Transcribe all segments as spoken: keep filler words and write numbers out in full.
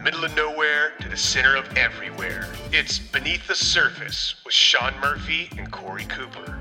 middle of nowhere to the center of everywhere. It's Beneath the Surface with Sean Murphy and Corey Cooper.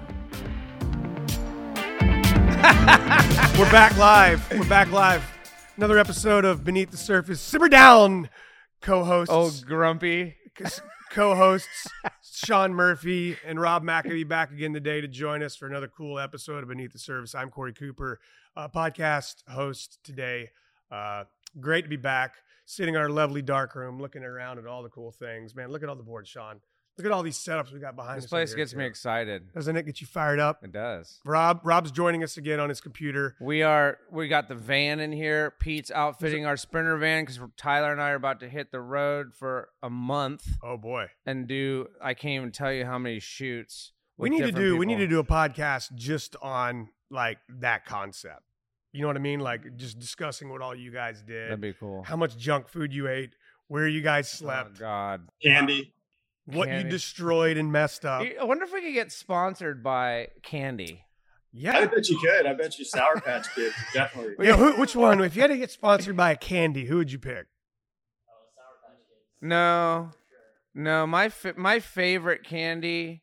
We're back live. We're back live. Another episode of Beneath the Surface. Simmer down, co-hosts. Oh, grumpy. Co-hosts Sean Murphy and Rob McAfee back again today to join us for another cool episode of Beneath the Surface. I'm Corey Cooper, uh, podcast host today. Uh, great to be back, sitting in our lovely dark room, looking around at all the cool things. Man, look at all the boards, Sean. Look at all these setups we got behind us. This place gets me excited. Doesn't it get you fired up? It does. Rob, Rob's joining us again on his computer. We are. We got the van in here. Pete's outfitting our Sprinter van because Tyler and I are about to hit the road for a month. Oh boy! And do I can't even tell you how many shoots. We need to do. People. We need to do a podcast just on like that concept. You know what I mean? Like just discussing what all you guys did. That'd be cool. How much junk food you ate, where you guys slept. Oh God, candy. What candy. You destroyed and messed up. I wonder if we could get sponsored by candy. Yeah, I bet you could. I bet you Sour Patch Kids definitely. Yeah, who, which one? If you had to get sponsored by a candy, who would you pick? Oh, Sour Patch Kids. No, no. My fa- my favorite candy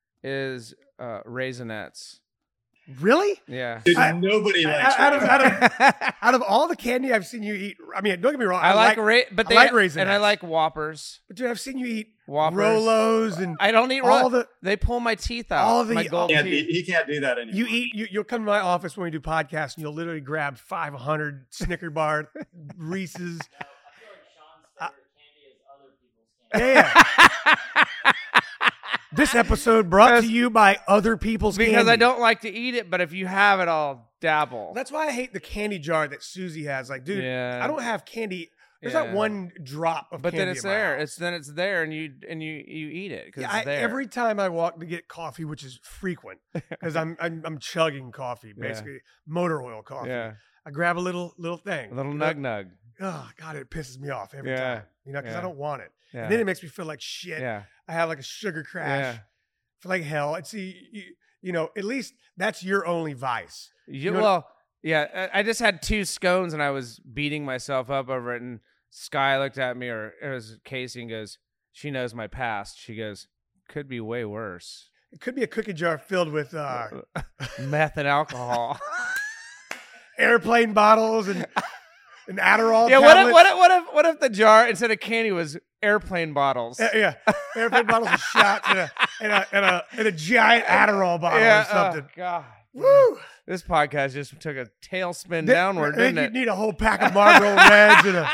is uh, Raisinets. Really? Yeah. Dude, I, nobody likes out of, out, of, out of all the candy I've seen you eat, I mean, don't get me wrong. I, I like, like, ra- but I they like Raisinets. and I like Whoppers. But dude, I've seen you eat Whoppers. Rolos and I don't eat all Ro- the. They pull my teeth out. all the- my gold Can't, teeth. he, he can't do that anymore. You eat. You, you'll come to my office when we do podcasts, and you'll literally grab five hundred Snicker bar, Reese's. No, I feel like Sean's favorite candy is other people's candy. Yeah. This episode brought to you by other people's because candy. I don't like to eat it, but if you have it, I'll dabble. That's why I hate the candy jar that Susie has. Like, dude, Yeah. I don't have candy. There's Yeah. not one drop of but candy then it's in my there. house. It's then it's there, and you and you you eat it because Yeah, it's I, there. every time I walk to get coffee, which is frequent, because I'm, I'm I'm chugging coffee, Yeah. basically motor oil coffee. yeah, I grab a little little thing, a little you know? nug nug. Oh God, it pisses me off every Yeah. time. You know, because I Yeah. don't want it. Yeah, And then it makes me feel like shit. yeah, I have like a sugar crash. yeah. I feel like hell. And see, you, you know, at least that's your only vice. You, know- well, yeah. I I just had two scones, and I was beating myself up over it. And Sky looked at me, or it was Casey, and goes, "She knows my past." She goes, "Could be way worse." It could be a cookie jar filled with uh, Meth and alcohol. airplane bottles and and Adderall. Yeah, what if, tablets. what if what if what if the jar instead of candy was airplane bottles? Uh, yeah, airplane bottles of shots and a and a and a, and a giant Adderall bottle yeah, or something. Oh, God. Woo! This podcast just took a tailspin Th- downward, I think didn't you it? need a whole pack of Marlboro Reds and a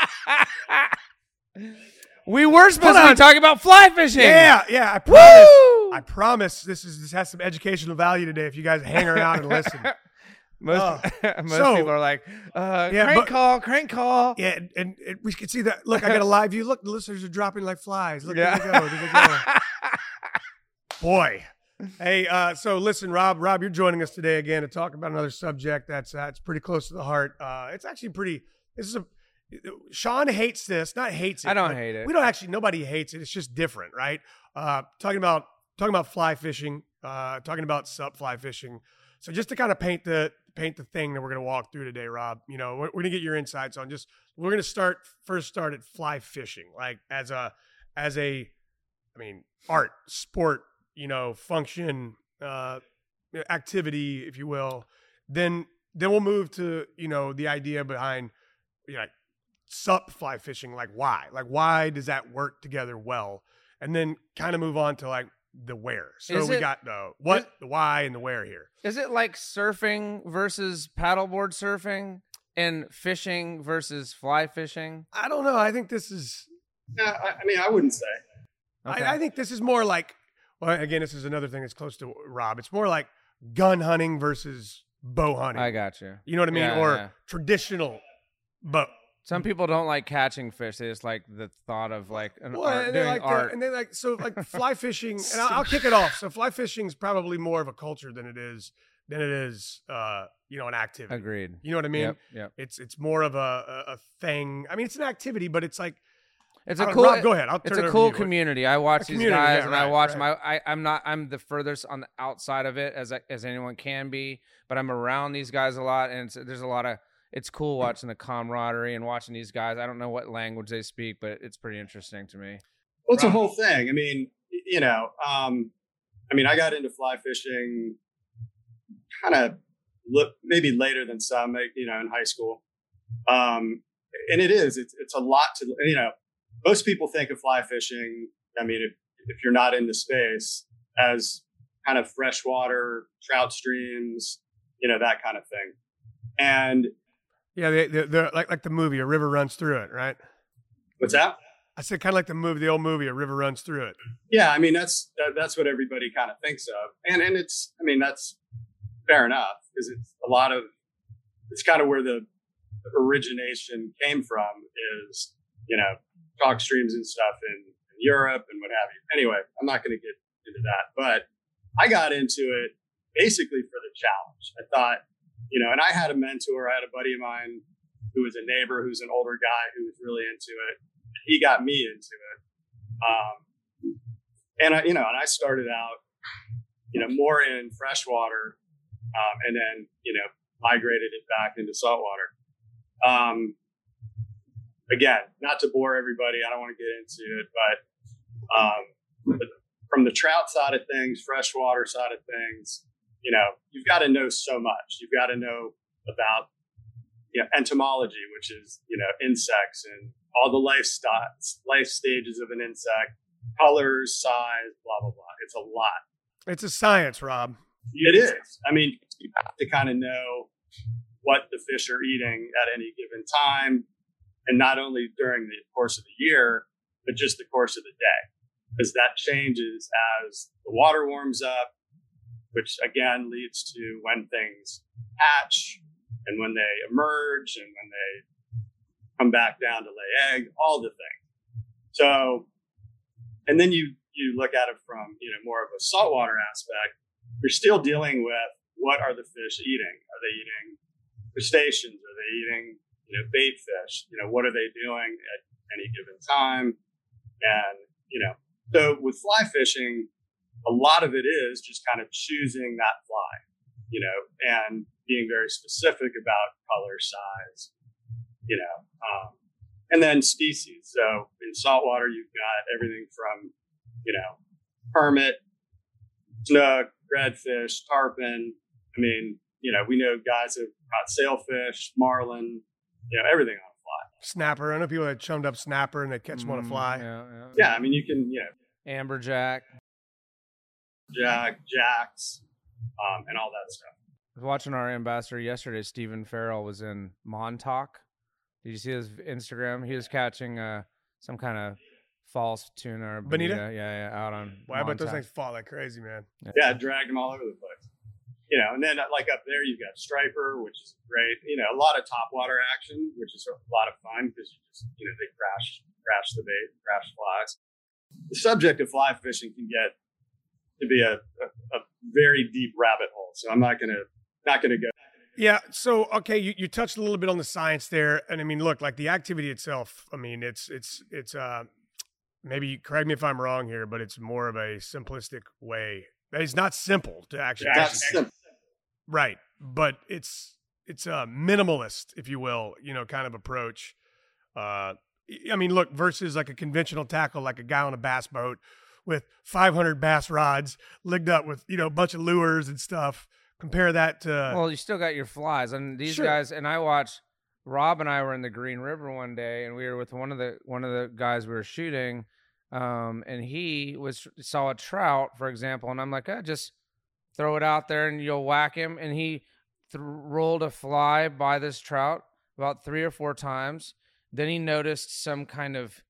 We were supposed Hold to on. be talking about fly fishing. yeah, yeah. I promise. Woo! I promise. This is this has some educational value today. If you guys hang around and listen. Most, Oh. most So- people are like, uh, Yeah, crank but- call, crank call. Yeah, and, and, and we can see that. Look, I got a live view. Look, the listeners are dropping like flies. Look, Yeah. there they go. There they go. Boy. Hey, uh, so listen, Rob. Rob, you're joining us today again to talk about another subject that's uh, it's pretty close to the heart. Uh, it's actually pretty. This is a. Sean hates this. Not hates it. I don't but hate it. We don't actually. Nobody hates it. It's just different, right? Uh, talking about talking about fly fishing. Uh, talking about sup fly fishing. So just to kind of paint the paint the thing that we're going to walk through today, Rob. You know, we're, we're going to get your insights on just. We're going to start first. Start at fly fishing, like as a as a, I mean, art, sport. You know, function, uh, activity, if you will. Then then we'll move to you know the idea behind you know, like sup fly fishing. Like why? Like why does that work together well? And then kind of move on to like the where. So Is we it- got the what, is- the why, and the where here. Is it like surfing versus paddleboard surfing and fishing versus fly fishing? I don't know. I think this is. Yeah, I, I mean, I wouldn't say. Okay. I, I think this is more like. Well, again, this is another thing that's close to Rob. It's more like gun hunting versus bow hunting. I got you. You know what I mean? Yeah, or yeah. traditional bow. Some people don't like catching fish. They just like the thought of like an Well, art, and they doing like the- art. and they like so like fly fishing, and I'll, I'll kick it off. So fly fishing is probably more of a culture than it is than it is, uh, you know, an activity. Agreed. You know what I mean? Yep, yep. It's it's more of a, a a thing. I mean, it's an activity, but it's like It's I a don't- cool. Rob, go ahead. I'll turn It's it a over cool to you. community. I watch A these community, guys, yeah, and I right, watch right. my. I, I'm not. I'm the furthest on the outside of it as I, as anyone can be, but I'm around these guys a lot, and it's, there's a lot of. it's cool watching the camaraderie and watching these guys. I don't know what language they speak, but it's pretty interesting to me. Well, it's a whole thing. I mean, you know, um, I mean, I got into fly fishing kind of maybe later than some, you know, in high school. Um, and it is, it's, it's a lot to, you know, most people think of fly fishing. I mean, if, if you're not in the space, as kind of freshwater trout streams, you know, that kind of thing. And yeah, they, they're, they're like, like the movie, a river runs through it, right? What's that? I said kind of like the movie, the old movie, a river runs through it. Yeah. I mean, that's, that, that's what everybody kind of thinks of. And, and it's, I mean, that's fair enough, because it's a lot of, it's kind of where the origination came from is, you know, chalk streams and stuff in, in Europe and what have you. Anyway, I'm not going to get into that, but I got into it basically for the challenge. I thought, you know, and I had a mentor, I had a buddy of mine who was a neighbor, who's an older guy who was really into it. He got me into it. Um, and I, you know, and I started out, you know, more in freshwater, um, and then, you know, migrated it back into saltwater. Um, again, not to bore everybody, I don't want to get into it, but, um, but from the trout side of things, freshwater side of things, you know, you've got to know so much. You've got to know about, you know, entomology, which is, you know, insects and all the life st- life stages of an insect, colors, size, blah, blah, blah. It's a lot. It's a science, Rob. It is. I mean, you have to kind of know what the fish are eating at any given time, and not only during the course of the year, but just the course of the day, because that changes as the water warms up, which again leads to when things hatch and when they emerge and when they come back down to lay egg, all the things. So, and then you, you look at it from, you know, more of a saltwater aspect. You're still dealing with what are the fish eating? Are they eating crustaceans? Are they eating, you know, bait fish? You know, what are they doing at any given time? And, you know, so with fly fishing, a lot of it is just kind of choosing that fly, you know, and being very specific about color, size, you know, um, and then species. So in saltwater, you've got everything from, you know, permit, snook, redfish, tarpon. I mean, you know, we know guys have caught sailfish, marlin, you know, everything on a fly. Snapper. I know people that chummed up snapper and they catch them on a fly. Yeah, yeah. Yeah, I mean, you can, you know, Amberjack. jack, jacks, um, and all that stuff. I was watching our ambassador yesterday. Stephen Farrell was in Montauk. Did you see his Instagram? He was catching uh, some kind of false tuna or bonita. Bonita? Yeah, yeah, out on Wow, but those Montauk. things fall like crazy, man. Yeah, I dragged them all over the place. You know, and then like up there, you've got striper, which is great. You know, a lot of topwater action, which is a lot of fun because you just, you know, they crash, crash the bait, crash flies. The subject of fly fishing can get to be a, a, a very deep rabbit hole. So I'm not going to, not going to go. Yeah. So, okay. You, you touched a little bit on the science there. And I mean, look, like the activity itself, I mean, it's, it's, it's, uh, maybe correct me if I'm wrong here, but it's more of a simplistic way. It's not simple to actually. Yeah, that's simple. Right. But it's, it's a minimalist, if you will, you know, kind of approach. Uh, I mean, look, versus like a conventional tackle, like a guy on a bass boat with five hundred bass rods ligged up with, you know, a bunch of lures and stuff. Compare that to. Well, you still got your flies, and these Sure. guys. And I watched. Rob and I were in the Green River one day, and we were with one of the one of the guys we were shooting, um, and he was saw a trout, for example, and I'm like, oh, just throw it out there and you'll whack him. And he th- rolled a fly by this trout about three or four times. Then he noticed some kind of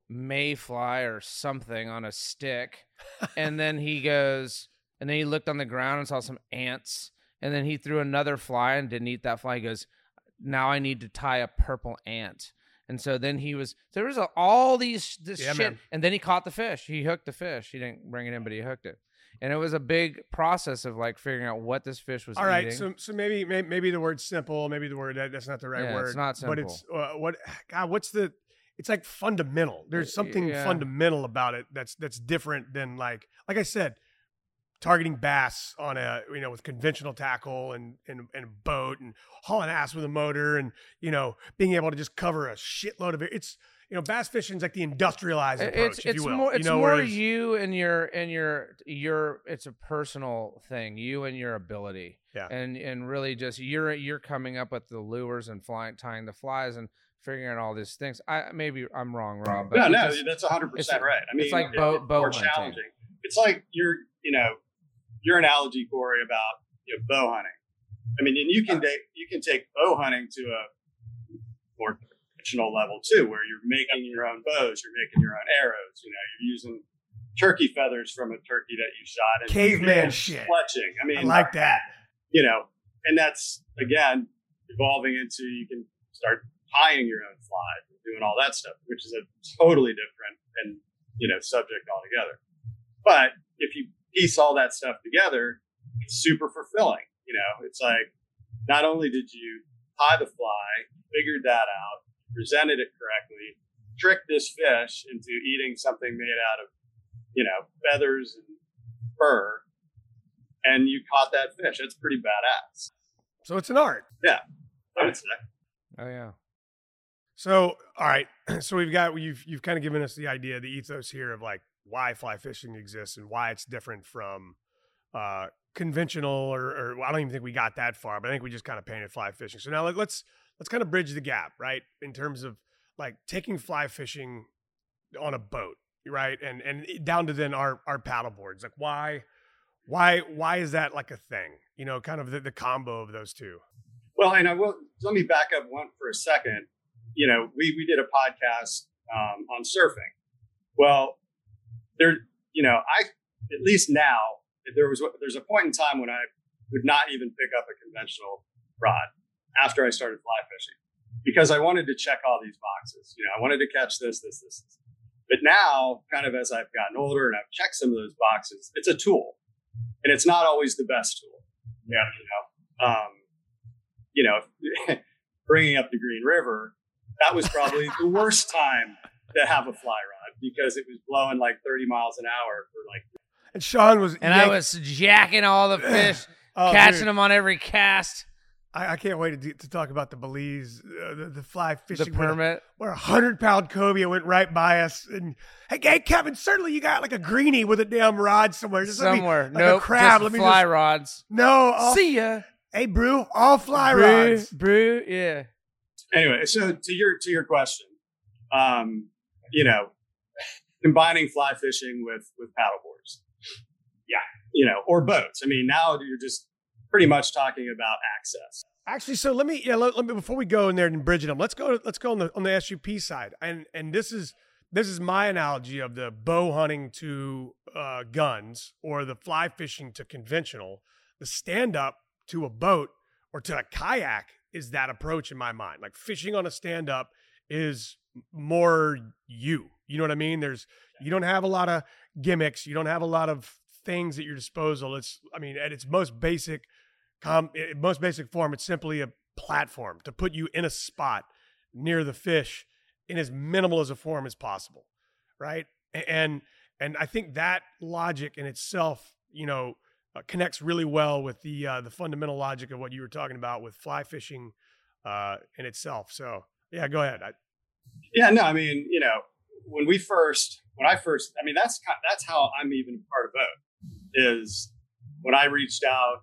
mayfly or something on a stick, and then he goes, and then he looked on the ground and saw some ants, and then he threw another fly and didn't eat that fly. He goes, now I need to tie a purple ant. And so then he was, there was a, all these this Yeah, shit, man. and then he caught the fish. He hooked the fish. He didn't bring it in, but he hooked it. And it was a big process of like figuring out what this fish was All right, eating. so so maybe maybe, maybe the word simple, maybe the word that, that's not the right Yeah, word. it's not but it's uh, what God. What's the? It's like fundamental. There's something Yeah. fundamental about it that's that's different than like like I said, targeting bass on a, you know, with conventional tackle and, and, and a boat and hauling ass with a motor and, you know, being able to just cover a shitload of it. It's, you know, bass fishing is like the industrialized approach, it's, if it's you will. More, it's you know, more whereas, you and your, and your, your, it's a personal thing, you and your ability. Yeah. And, and really just, you're, you're coming up with the lures and flying, tying the flies and figuring out all these things. I, maybe I'm wrong, Rob. But no, no, just, that's one hundred percent right. I mean, it's like it, bow, it's bow more hunting. challenging. It's like your, you know, your analogy, Corey, about, you know, bow hunting. I mean, and you can take, you can take bow hunting to a more conventional level too, where you're making your own bows, you're making your own arrows. You know, you're using turkey feathers from a turkey that you shot. And caveman and shit. Fletching. I mean, I like that. You know, and that's again evolving into you can start tying your own flies and doing all that stuff, which is a totally different and, you know, subject altogether. But if you piece all that stuff together, it's super fulfilling. You know, it's like, not only did you tie the fly, figured that out, presented it correctly, tricked this fish into eating something made out of, you know, feathers and fur, and you caught that fish. That's pretty badass. So it's an art. Yeah, I would say. Oh yeah. So, all right. So we've got, you've, you've kind of given us the idea, the ethos here of like why fly fishing exists and why it's different from uh, conventional or, or well, I don't even think we got that far, but I think we just kind of painted fly fishing. So now let, let's, let's kind of bridge the gap, right? In terms of like taking fly fishing on a boat, right? And, and down to then our, our paddle boards. Like why, why, why is that like a thing? You know, kind of the, the combo of those two. Well, and I will, let me back up one for a second. You know, we, we did a podcast um, on surfing. Well, there, you know, I, at least now, there was, there's a point in time when I would not even pick up a conventional rod after I started fly fishing because I wanted to check all these boxes. You know, I wanted to catch this, this, this, this. But now, kind of as I've gotten older and I've checked some of those boxes, it's a tool and it's not always the best tool. Yeah. You know, um, you know, bringing up the Green River, that was probably the worst time to have a fly rod because it was blowing like thirty miles an hour for like. And Sean was, and yank- I was jacking all the fish, oh, catching dude. them on every cast. I, I can't wait to, to talk about the Belize, uh, the, the fly fishing. The permit. Where a hundred pound cobia went right by us. And hey, hey, Kevin, certainly you got like a greenie with a damn rod somewhere. Just somewhere. Like nope, a crab. Just let me fly just, rods. No. All, See ya. Hey, Brew, all fly brew, rods. Brew, yeah. Anyway, so to your to your question, um, you know, combining fly fishing with with paddleboards, yeah, you know, or boats. I mean, now you're just pretty much talking about access. Actually, so let me yeah, let, let me before we go in there and bridge them, let's go let's go on the on the S U P side, and and this is this is my analogy of the bow hunting to uh, guns or the fly fishing to conventional. The stand up to a boat or to a kayak is that approach in my mind. Like fishing on a stand up is more you. You know what I mean? There's you don't have a lot of gimmicks. You don't have a lot of things at your disposal. It's I mean at its most basic, com, most basic form, it's simply a platform to put you in a spot near the fish in as minimal as a form as possible, right? And and I think that logic in itself, you know, uh, connects really well with the uh, the fundamental logic of what you were talking about with fly fishing uh, in itself. So yeah, go ahead. I, yeah, no, I mean, you know, when we first, when I first, I mean, that's kind of, that's how I'm even part of boat is when I reached out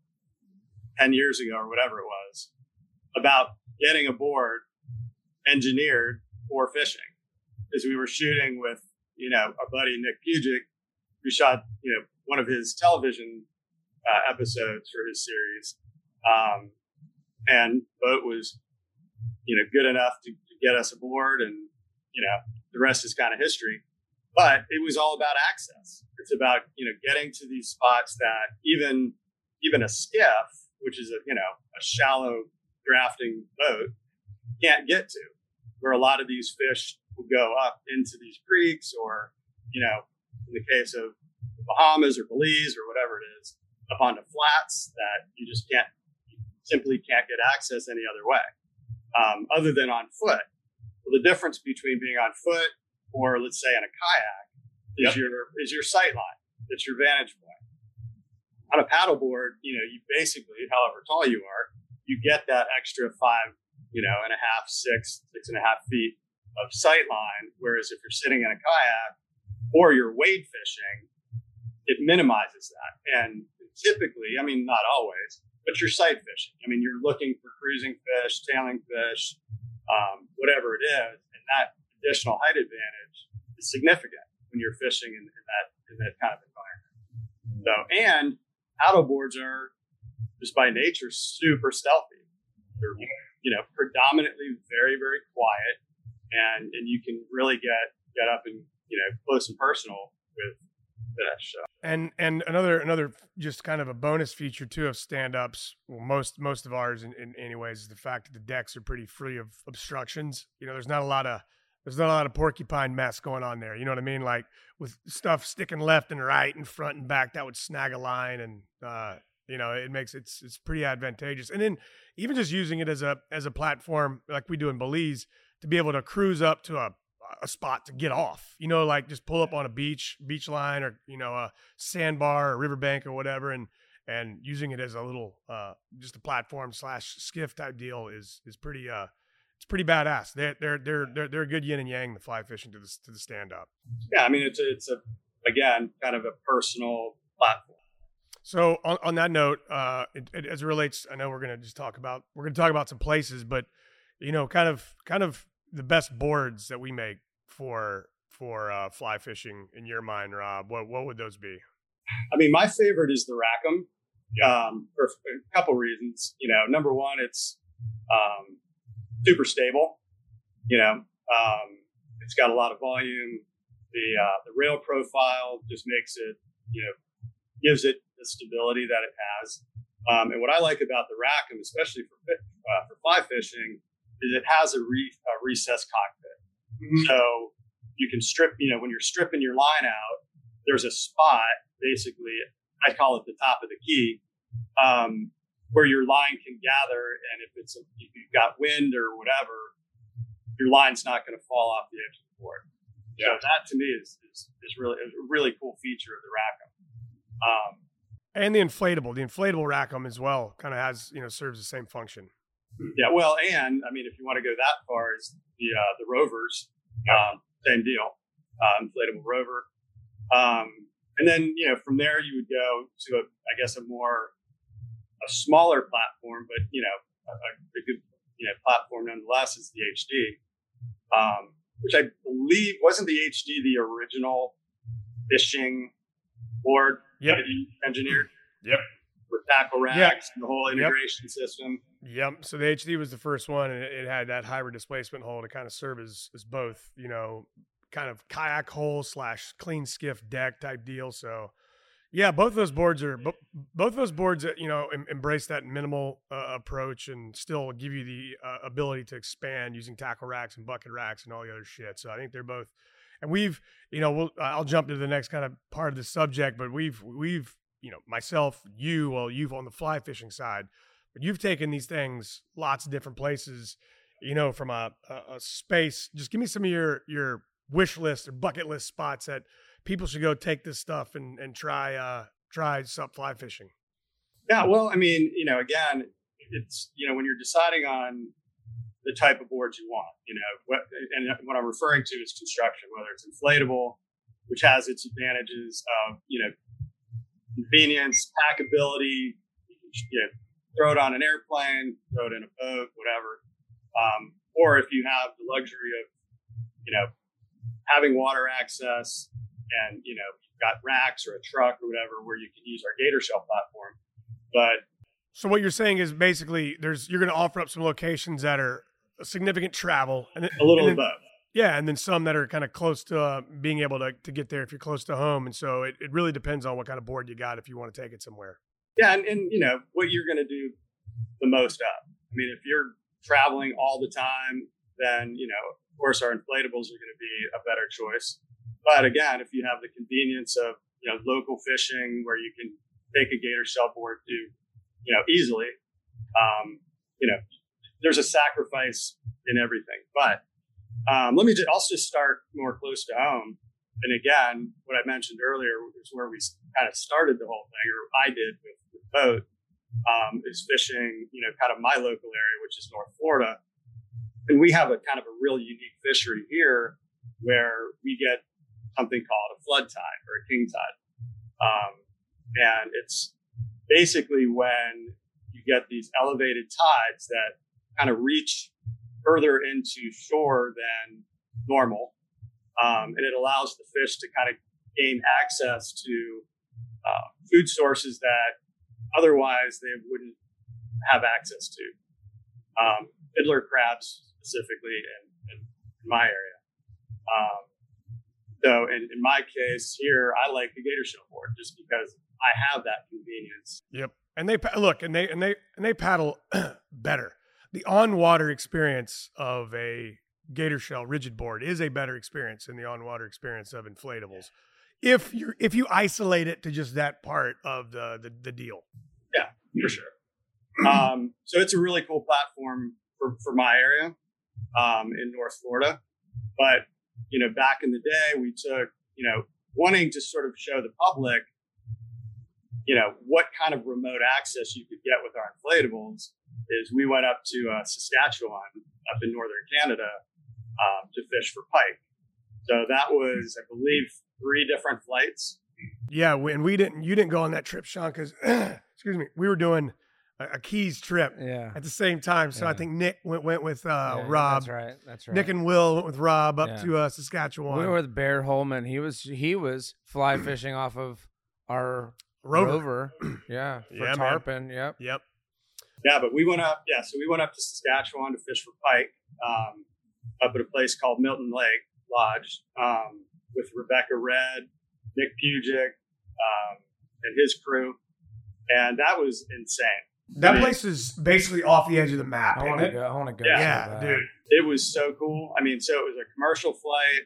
ten years ago or whatever it was about getting a board engineered for fishing because we were shooting with, you know, our buddy Nick Pugic, who shot, you know, one of his television uh, episodes for his series. Um, and boat was, you know, good enough to, to get us aboard and, you know, the rest is kind of history, but it was all about access. It's about, you know, getting to these spots that even, even a skiff, which is a, you know, a shallow drafting boat can't get to, where a lot of these fish will go up into these creeks or, you know, in the case of the Bahamas or Belize or whatever it is, up onto flats that you just can't, you simply can't get access any other way, um, other than on foot. Well, the difference between being on foot or let's say in a kayak is yep. your is your sight line. It's your vantage point. on a paddleboard, you know, you basically, however tall you are, you get that extra five, you know, and a half, six, six and a half feet of sight line. Whereas if you're sitting in a kayak or you're wade fishing, it minimizes that. And typically, I mean, not always, but you're sight fishing. I mean, you're looking for cruising fish, tailing fish, um, whatever it is. And that additional height advantage is significant when you're fishing in, in that in that kind of environment. So, and paddleboards are just by nature super stealthy. They're, you know, predominantly very, very quiet, and and you can really get get up and, you know, close and personal with fish. So. And and another another just kind of a bonus feature too of stand-ups, well, most most of ours in, in anyways, is the fact that the decks are pretty free of obstructions. You know, there's not a lot of there's not a lot of porcupine mess going on there. You know what I mean? Like with stuff sticking left and right and front and back, that would snag a line, and uh, you know, it makes it's it's pretty advantageous. And then even just using it as a as a platform like we do in Belize to be able to cruise up to a a spot to get off, you know, like just pull up on a beach, beach line, or, you know, a sandbar or riverbank or whatever. And, and using it as a little, uh, just a platform slash skiff type deal is, is pretty, uh, it's pretty badass. They're, they're, they're, they're, they're a good yin and yang, the fly fishing to the, to the stand up. Yeah. I mean, it's a, it's a, again, kind of a personal platform. So on, on that note, uh, it, it, as it relates, I know we're going to just talk about, we're going to talk about some places, but, you know, kind of, kind of the best boards that we make for, for, uh, fly fishing in your mind, Rob, what, what would those be? I mean, my favorite is the Rackham, um, for a couple reasons. You know, number one, it's, um, super stable, you know, um, it's got a lot of volume. The, uh, the rail profile just makes it, you know, gives it the stability that it has. Um, and what I like about the Rackham, especially for, uh, for fly fishing, is it has a, re, a recessed cockpit. Mm-hmm. So you can strip, you know, when you're stripping your line out, there's a spot, basically, I call it the top of the key, um, where your line can gather. And if it's, a, if you've got wind or whatever, your line's not going to fall off the edge of the board. Yeah. So that to me is, is, is really is a really cool feature of the Rackham. Um, and the inflatable, the inflatable Rackham as well kind of has, you know, serves the same function. Yeah, well, and I mean, if you want to go that far, is the uh, the Rovers, um, same deal, uh, inflatable Rover, um, and then you know from there you would go to a, I guess a more a smaller platform, but you know a, a good you know platform nonetheless is the H D, um, which I believe wasn't the H D the original fishing board yep. that you engineered. Yep. With tackle racks yep. and the whole integration yep. system. Yep. So the H D was the first one, and it, it had that hybrid displacement hull to kind of serve as, as both, you know, kind of kayak hull slash clean skiff deck type deal. So yeah, both of those boards are, both of those boards, you know, em, embrace that minimal uh, approach and still give you the uh, ability to expand using tackle racks and bucket racks and all the other shit. So I think they're both, and we've, you know, we'll, I'll jump to the next kind of part of the subject, but we've, we've, you know, myself, you, well, you've on the fly fishing side, but you've taken these things lots of different places, you know, from a, a, a space. Just give me some of your, your wish list or bucket list spots that people should go take this stuff and, and try, uh, try sup fly fishing. Yeah. Well, I mean, you know, again, it's, you know, when you're deciding on the type of boards you want, you know, what, and what I'm referring to is construction, whether it's inflatable, which has its advantages of, you know, convenience, packability, you can, you know, throw it on an airplane, throw it in a boat, whatever. Um, or if you have the luxury of, you know, having water access and, you know, you've got racks or a truck or whatever where you can use our Gator Shell platform. But so what you're saying is basically there's, you're going to offer up some locations that are a significant travel and a little and then, above. Yeah. And then some that are kind of close to uh, being able to, to get there if you're close to home. And so it, it really depends on what kind of board you got if you want to take it somewhere. Yeah. And, and you know, what you're going to do the most of. I mean, if you're traveling all the time, then, you know, of course, our inflatables are going to be a better choice. But again, if you have the convenience of, you know, local fishing where you can take a Gator Shell board to, you know, easily, um, you know, there's a sacrifice in everything. But um, let me just, I'll just start more close to home. and again, what I mentioned earlier is where we kind of started the whole thing, or I did with the boat, um, is fishing, you know, kind of my local area, which is North Florida. And we have a kind of a real unique fishery here where we get something called a flood tide or a king tide. Um, and it's basically when you get these elevated tides that kind of reach further into shore than normal. Um, and it allows the fish to kind of gain access to uh, food sources that otherwise they wouldn't have access to. Um, fiddler crabs specifically in, in my area. Um, so in, in my case here, I like the gator shell board just because I have that convenience. Yep. And they look, and they and they and they paddle better. The on-water experience of a gator shell rigid board is a better experience than the on-water experience of inflatables. If you if you isolate it to just that part of the the, the deal. Yeah, for sure. Um, so it's a really cool platform for, for my area um, in North Florida. But, you know, back in the day, we took, you know, wanting to sort of show the public, you know, what kind of remote access you could get with our inflatables is we went up to uh, Saskatchewan up in northern Canada um, to fish for pike. So that was, I believe, three different flights. Yeah, and we didn't. You didn't go on that trip, Sean, because excuse me, we were doing a, a Keys trip Yeah. at the same time. So Yeah. I think Nick went went with uh, Yeah, Rob. That's right. That's right. Nick and Will went with Rob up Yeah. to uh, Saskatchewan. we were with Bear Holman. He was he was fly fishing off of our Rover. rover. Yeah, for Yeah, man. tarpon. Yep. Yep. Yeah, but we went up. Yeah, so we went up to Saskatchewan to fish for pike um, up at a place called Milton Lake Lodge um, with Rebecca Red, Nick Pugic, um, and his crew, and that was insane. That I mean, place is basically off the edge of the map. I ain't want to it? go. I want to go. Yeah. so Yeah, bad. dude. It was so cool. I mean, so it was a commercial flight,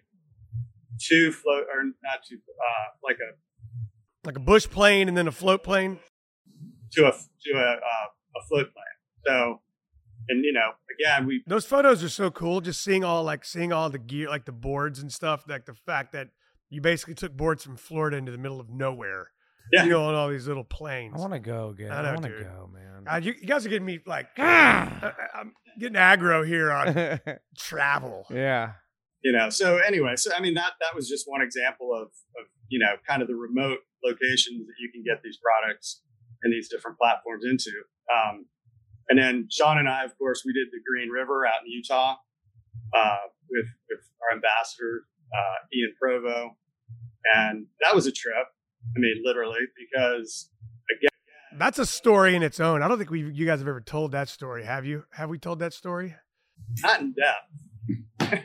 two float, or not two, uh, like a Like a bush plane and then a float plane. to a to a uh, a float plane. So, and you know, again, we Those photos are so cool. Just seeing all like seeing all the gear, like the boards and stuff. Like the fact that you basically took boards from Florida into the middle of nowhere. Yeah. You know, on all these little planes. I want to go again. I I, know, want to dude. go, man. God, you, you guys are getting me like, I, I'm getting aggro here on travel. yeah. you know, so anyway, so I mean that that was just one example of of you know kind of the remote locations that you can get these products and these different platforms into. Um, and then Sean and I, of course, we did the Green River out in Utah uh, with with our ambassador uh, Ian Provo, and that was a trip. I mean, literally, because again, That's a story in its own. I don't think we you guys have ever told that story. Have you? Have we told that story? not in depth.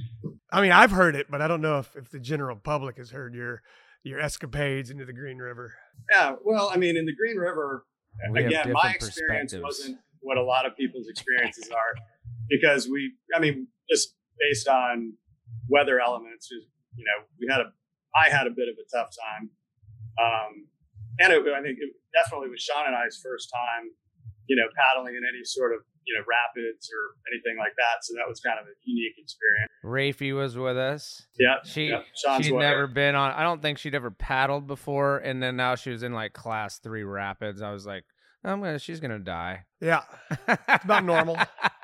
I mean, I've heard it, but I don't know if, if the general public has heard your your escapades into the Green River. Yeah, well, I mean, in the Green River, We have again, my different experience perspectives. wasn't what a lot of people's experiences are, because we, I mean, just based on weather elements, is you know, we had a, I had a bit of a tough time, um, and it, I think it definitely was Sean and I's first time, you know, paddling in any sort of you know rapids or anything like that. So that was kind of a unique experience. Rafi was with us. Yeah, She yeah, Sean's she'd what- never been on. I don't think she'd ever paddled before, and then now she was in like class three rapids. I was like, I'm gonna. She's gonna die. Yeah, it's about normal.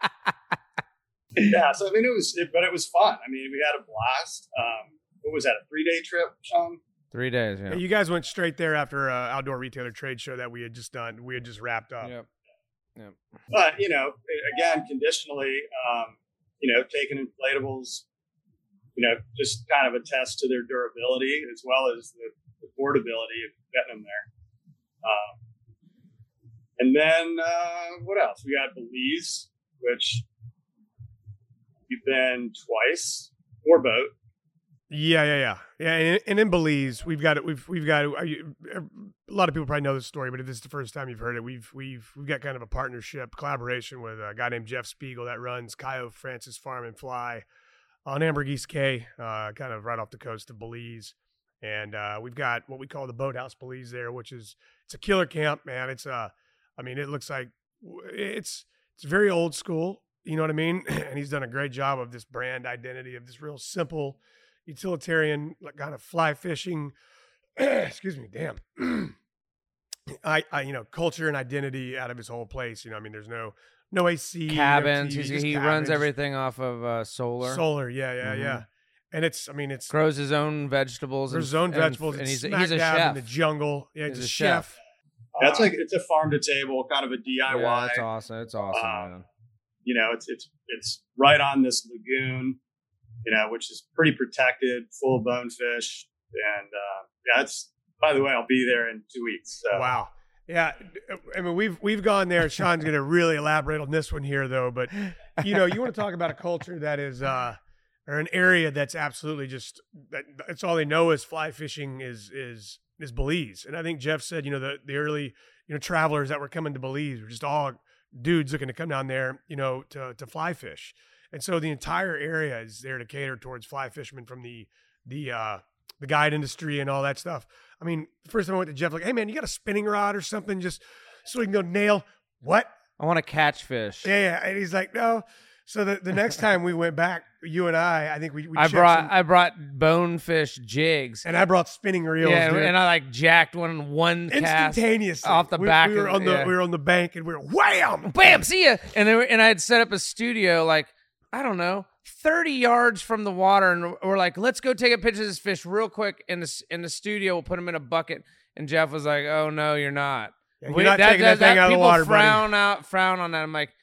Yeah, so I mean, it was, it, but it was fun. I mean, we had a blast. Um, what was that? A three day trip, Sean? Three days. Yeah. Yeah, you guys went straight there after uh, outdoor retailer trade show that we had just done. We had just wrapped up. Yep. Yep. But you know, again, conditionally, um, you know, taking inflatables, you know, just kind of attest to their durability as well as the, the portability of getting them there. Um, and then uh, what else? We got Belize, which we've been twice, or boat. Yeah, yeah, yeah, yeah. And, and in Belize, we've got it. We've we've got uh, you- a lot of people probably know this story, but if this is the first time you've heard it, we've we've we've got kind of a partnership collaboration with a guy named Jeff Spiegel that runs Cayo Francis Farm and Fly on Ambergris Cay, uh, kind of right off the coast of Belize. And uh, we've got what we call the Boathouse Belize there, which is it's a killer camp, man. It's uh, I mean, it looks like it's it's very old school. You know what I mean? And he's done a great job of this brand identity of this real simple, utilitarian like, kind of fly fishing. excuse me, damn. I, I, you know, culture and identity out of his whole place. You know, I mean, there's no, no A C, cabins. no T V, He's, he cabins. runs everything off of uh, solar. Solar, yeah, yeah, Mhm. yeah. And it's, I mean, it's Grows his own vegetables. grows his and, own vegetables. and, And he's he's a, he's a dab chef. in the jungle. Yeah, he's, He's a, a chef. chef. That's like it's a farm to table kind of a D I Y. Yeah, that's awesome. It's awesome, Um, man. You know, it's it's it's right on this lagoon, you know, which is pretty protected, full of bonefish, and uh, yeah, it's. By the way, I'll be there in two weeks. So. Wow. Yeah, I mean, we've we've gone there. Sean's going to really elaborate on this one here, though. But you know, you want to talk about a culture that is, uh, or an area that's absolutely just that. That's all they know is fly fishing is is is Belize. And I think Jeff said, you know, the the early you know travelers that were coming to Belize were just all dudes looking to come down there, you know, to to fly fish. And so the entire area is there to cater towards fly fishermen from the the uh, the guide industry and all that stuff. I mean, the first time I went to Jeff, like, hey man, you got a spinning rod or something, just so we can go nail what? I want to catch fish. Yeah, yeah. And he's like, no. So the, the next time we went back, you and I, I think we, we I checked brought some- I brought bonefish jigs. and I brought spinning reels. Yeah, dude. and I like jacked one in one cast. Instantaneously off the we, back We were of- on the yeah. we were on the bank and we were wham, Bam, see ya. And then, and I had set up a studio like I don't know, thirty yards from the water, and we're like, let's go take a picture of this fish real quick in the in the studio. We'll put him in a bucket. And Jeff was like, "Oh no, you're not. Yeah, you're not taking that thing out of the people water, buddy." frown out, frown on that." I'm like,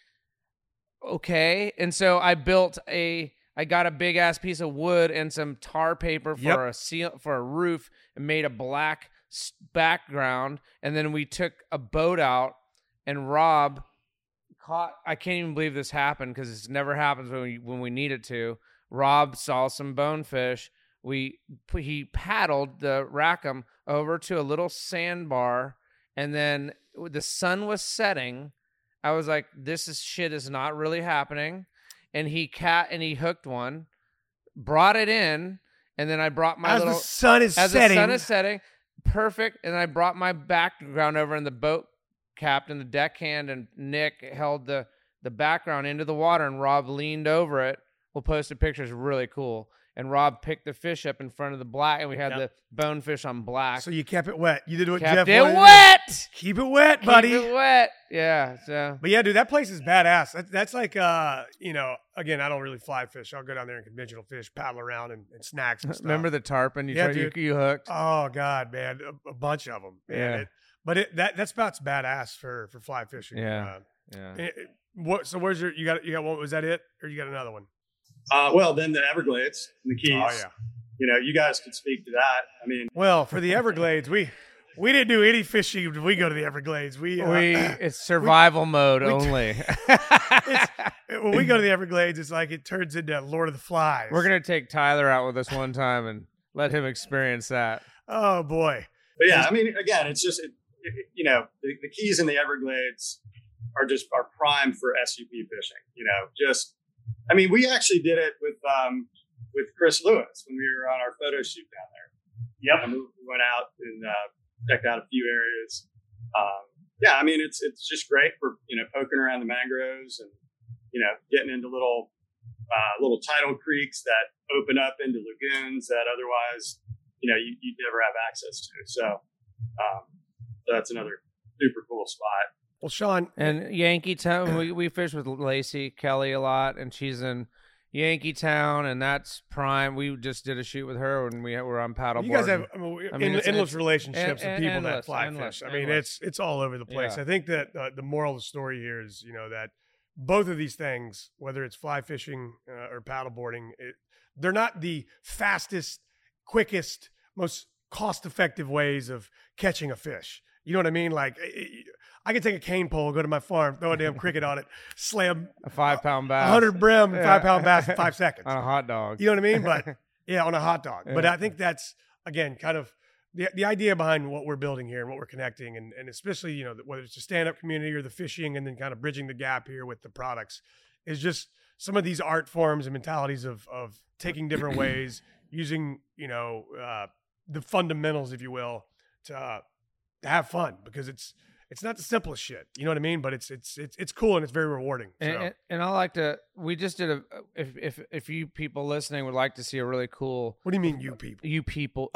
okay. And so I built a. I got a big ass piece of wood and some tar paper for Yep. a seal for a roof, and made a black s- background. And then we took a boat out, and Rob caught. I can't even believe this happened because this never happens when we when we need it to. Rob saw some bonefish. We he paddled the Rackham over to a little sandbar, and then the sun was setting. I was like, "This is shit is not really happening," and he cat and he hooked one, brought it in, and then I brought my as little the sun is as setting. the sun is setting, perfect. And I brought my background over, and the boat captain, the deckhand, and Nick held the the background into the water, and Rob leaned over it. We'll post a picture. It's really cool. And Rob picked the fish up in front of the black, and we had Yep. the bonefish on black. So you kept it wet. You did what Kept Jeff it wanted. wet. Keep it wet, buddy. Keep it wet. Yeah. So But yeah, dude, that place is badass. That, that's like, uh, you know, again, I don't really fly fish. I'll go down there and conventional fish, paddle around and, and snacks and stuff. remember the tarpon you Yeah, tried, you, dude. you hooked? Oh God, man, a, a bunch of them. Man. Yeah. It, but it that that spot's badass for for fly fishing. Yeah. Uh, Yeah. it- it- what? So where's your? You got you got one? Was that it, or you got another one? Uh, well, then the Everglades and the Keys. Oh yeah. You know, you guys could speak to that. I mean, Well, for the Everglades, we we didn't do any fishing when we go to the Everglades. We uh, We it's survival mode we- only. when we go to the Everglades, it's like it turns into Lord of the Flies. We're gonna take Tyler out with us one time and let him experience that. Oh boy. but yeah, I mean, again, it's just, it, it, you know, the, the Keys and the Everglades are just are prime for S U P fishing. You know, just, I mean, we actually did it with um, with Chris Lewis when we were on our photo shoot down there. Yep. Um, we went out and uh, checked out a few areas. Um, yeah, I mean, it's it's just great for, you know, poking around the mangroves and, you know, getting into little uh, little tidal creeks that open up into lagoons that otherwise, you know, you, you'd never have access to. So, um, so that's another super cool spot. Well, Sean, And Yankee Town, we we fish with Lacey Kelly a lot, and she's in Yankee Town, and that's prime. We just did a shoot with her when we were on paddleboard. you guys have I mean, I mean, en- it's- endless it's- relationships en- with people endless, that fly endless, fish. I mean, endless. it's it's all over the place. Yeah. I think that uh, the moral of the story here is, you know, that both of these things, whether it's fly fishing uh, or paddleboarding, it, they're not the fastest, quickest, most cost-effective ways of catching a fish. You know what I mean? Like, it, I could take a cane pole, go to my farm, throw a damn cricket on it, slam a five pound a bass, hundred brim, Yeah. five pound bass in five seconds. on a hot dog. You know what I mean? But yeah, on a hot dog. But Yeah. I think that's, again, kind of the the idea behind what we're building here and what we're connecting, and, and especially, you know, whether it's the stand-up community or the fishing, and then kind of bridging the gap here with the products, is just some of these art forms and mentalities of of taking different ways, using, you know, uh, the fundamentals, if you will, to uh, to have fun, because it's it's not the simplest shit. You know what I mean? But it's it's it's it's cool and it's very rewarding. So. And, and, and I like to. We just did a. If if if you people listening would like to see a really cool. What do you mean, you people? You people.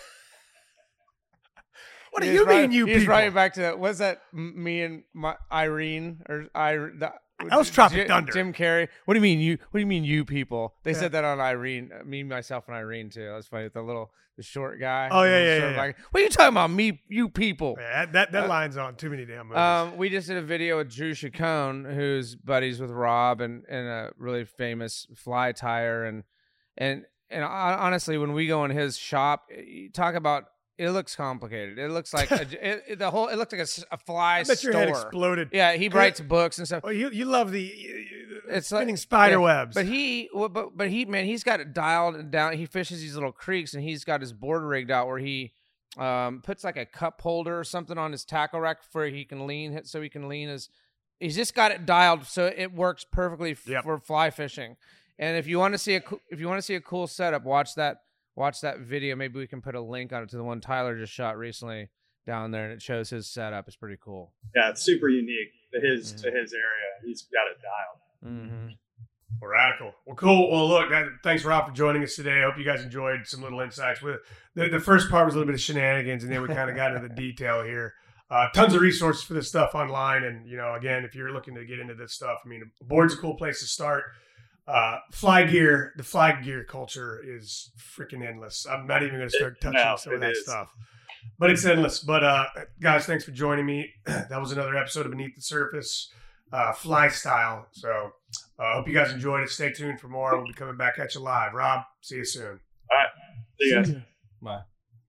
What do He's you right, mean, you he's people? right back to that. Was that m- me and my Irene or I? The, That was Tropic Jim, Thunder. Jim Carrey. What do you mean you? What do you mean you people? They Yeah. said that on Irene. Me, myself, and Irene too. That was funny. The little, the short guy. Oh, yeah, The yeah, short yeah, black- What are you talking about? Me, you people. Yeah, that that, that Uh, line's on too many damn movies. Um, we just did a video with Drew Chacon, who's buddies with Rob and, and a really famous fly tire. And and and hon- honestly, when we go in his shop, you talk about it looks complicated. It looks like a, it, it- the whole. It looks like a s- a, fly I bet store. your head exploded. Yeah, he writes books and stuff. Oh, you you love the uh, It's spinning like- spider yeah, webs. But he, well, but but he, man, he's got it dialed down. He fishes these little creeks, and he's got his board rigged out where he um, puts like a cup holder or something on his tackle rack where he can lean, so he can lean his. He's just got it dialed so it works perfectly f- Yep. for fly fishing. And if you want to see a, co- if you want to see a cool setup, watch that, watch that video. Maybe we can put a link on it to the one Tyler just shot recently down there, and it shows his setup. It's pretty cool. Yeah, it's super unique to his Mhm. to his area. He's got it dialed. Mm-hmm. Well, radical. Well, cool. Well, look, that, thanks, Rob, for joining us today. I hope you guys enjoyed some little insights. With the, the first part was a little bit of shenanigans, and then we kind of got into the detail here. Uh, tons of resources for this stuff online, and you know, again, if you're looking to get into this stuff, I mean, a board's a cool place to start. Uh, fly gear, the fly gear culture is freaking endless. I'm not even going to start touching No, some of it that is. stuff, but it's endless. But uh, guys, thanks for joining me. That was another episode of Beneath the Surface, uh, Fly Style. So I uh, hope you guys enjoyed it. Stay tuned for more. We'll be coming back at you live. Rob, see you soon. All right. See you guys. Bye.